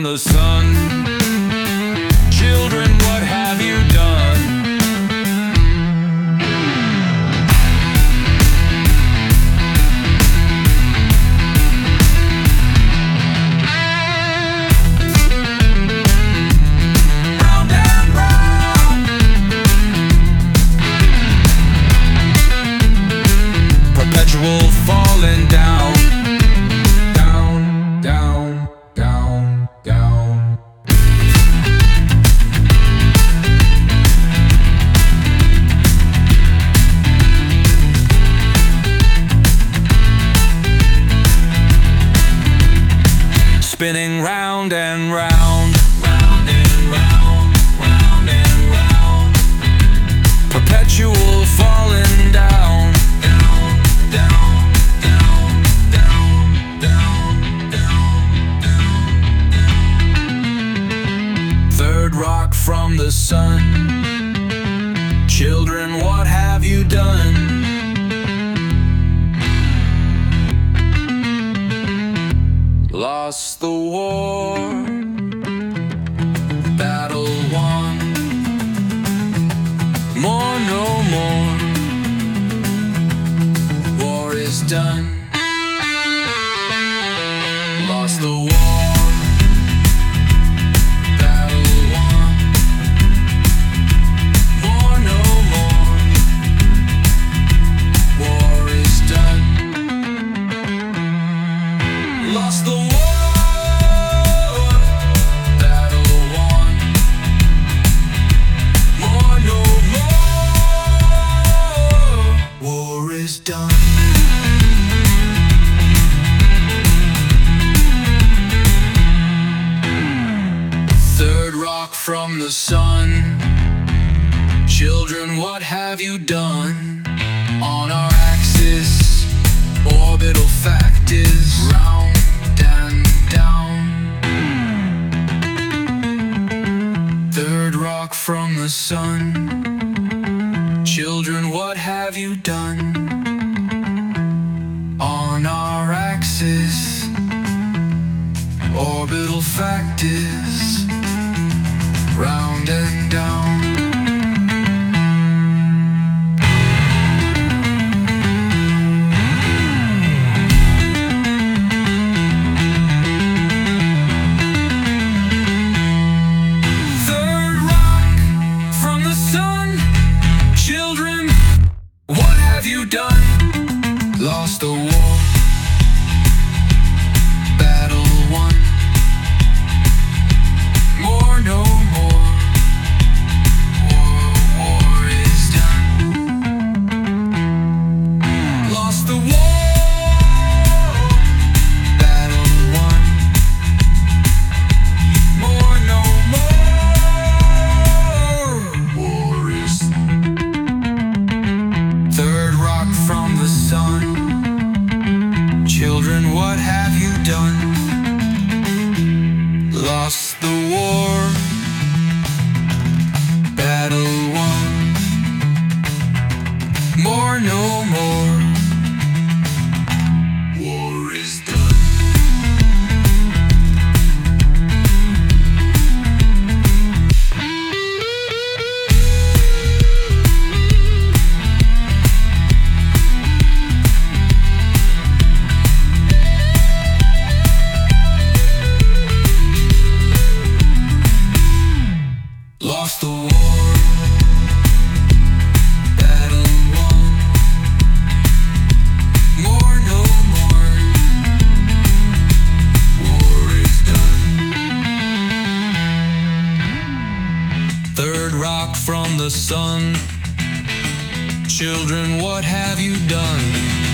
the sun. Children, what have you done? Round and round, perpetual falling down. Spinning round and round, round and round, round and round, perpetual falling down, down, down, down, down, down, down, down. Third rock from the sun. Children, what have you done? Lost the war, battle won. More, no more, war is done. Lost the war, battle won. More, no more, war is done. Lost the war. Done. Third rock from the sun. Children, what have you done? On our axis, orbital fact is round and down. Third rock from the sun. Children, what have you done? On our axis, orbital fact is round and down. Third rock from the sun. Children, what have you done? Lost the war, battle won. More, no more, war is done. Lost the war, battle won. More, no more, war is done. Third rock from the sun. Children, what have you done? Lost the war, battle won. More, no more, war is done. Lost the war, battle won. More, no more, war is done. Third rock from the sun. Children, what have you done?